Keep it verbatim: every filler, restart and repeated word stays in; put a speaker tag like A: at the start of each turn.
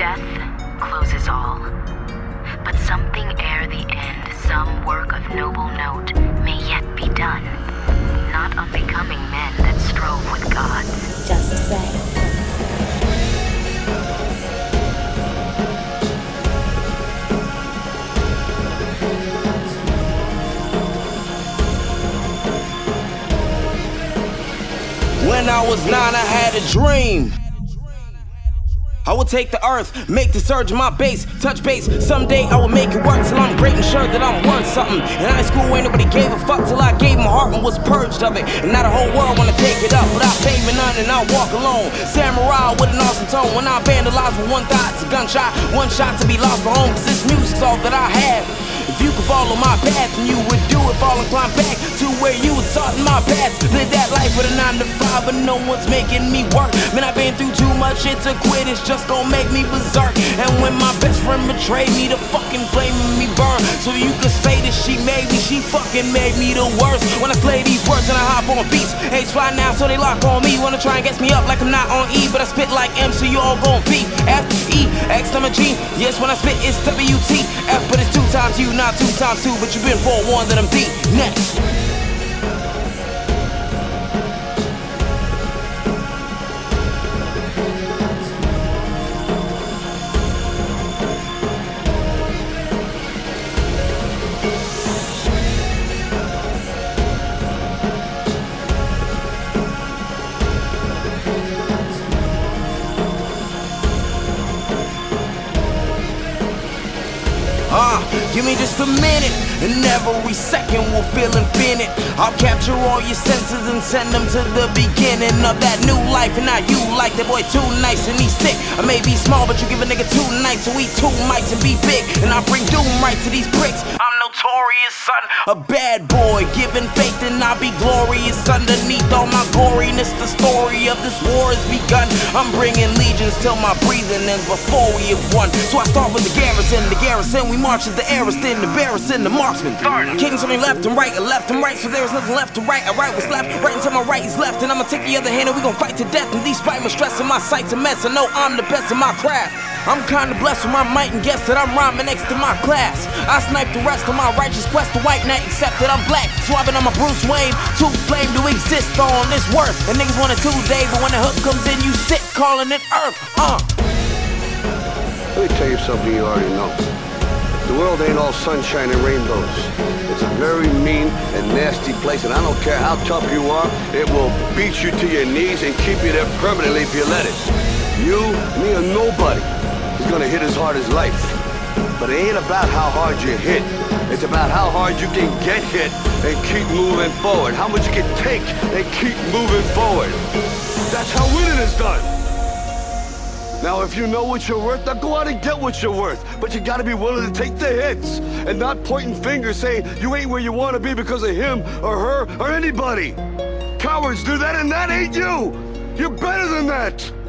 A: Death closes all, but something ere the end, some work of noble note may yet be done, not unbecoming men that strove with gods.
B: Just the same.
C: When I was nine, I had a dream. I would take the earth, make the surge in my base, touch base. Someday I will make it work till I'm great and sure that I'm worth something. In high school, ain't nobody gave a fuck till I gave my heart and was purged of it. And now the whole world wanna take it up without paying none, and I'll walk alone. Samurai with an awesome tone. When I vandalize with one thought, it's a gunshot, one shot to be lost for home. Cause this music's all that I have. If you could follow my path, then you would do it. Fall and climb back to where you would start in my path. Live that life with a nine to five, but no one's making me work. Man, I've been through too much shit to quit. It's just gon' make me berserk. And when my best friend betrayed me, the fucking flame in me burn. So you could say that she made me, she fucking made me the worst. When I slay these words and I hop on beats, H fly now, so they lock on me. Wanna try and get me up like I'm not on E, but I spit like M, so you all gon' P. F, E, X, I'm a G. Yes, when I spit, it's W, T, F, but it's two times you, not two times two, but you've been forewarned that I'm D. Next. Uh, give me just a minute, and every second will feel infinite. I'll capture all your senses and send them to the beginning of that new life. And now you like that boy too nice and he's sick. I may be small, but you give a nigga two nights, so eat two mics and be big. And I bring doom right to these pricks. I'm notorious, son, a bad boy, giving faith and I'll be glorious. Underneath all my goriness, the story of this war has begun. I'm bringing legions till my breathing ends before we have won. So I start with the garrison, the garrison, we march as the heiress, then embarrassing the marksman. Kings on me left and right, and left and right, so there's nothing left to right. I right was left, right until my right is left, and I'ma take the other hand and we gon' fight to death. And despite my stress and my sight's a mess, I know I'm the best in my craft. I'm kinda blessed with my might and guess that I'm rhyming next to my class. I snipe the rest of my righteous quest, the white knight, except that I'm black. Swabbing on my Bruce Wayne, too flame to exist on this worth. And niggas want it Tuesday, but when the hook comes in, you sit calling it Earth. Uh.
D: Let me tell you something you already know. The world ain't all sunshine and rainbows. It's a very mean and nasty place, and I don't care how tough you are, it will beat you to your knees and keep you there permanently if you let it. You, me, or nobody is gonna hit as hard as life. But it ain't about how hard you hit. It's about how hard you can get hit and keep moving forward. How much you can take and keep moving forward. That's how winning is done. Now, if you know what you're worth, now go out and get what you're worth. But you gotta be willing to take the hits and not pointing fingers saying you ain't where you wanna be because of him or her or anybody. Cowards do that, and that ain't you. You're better than that.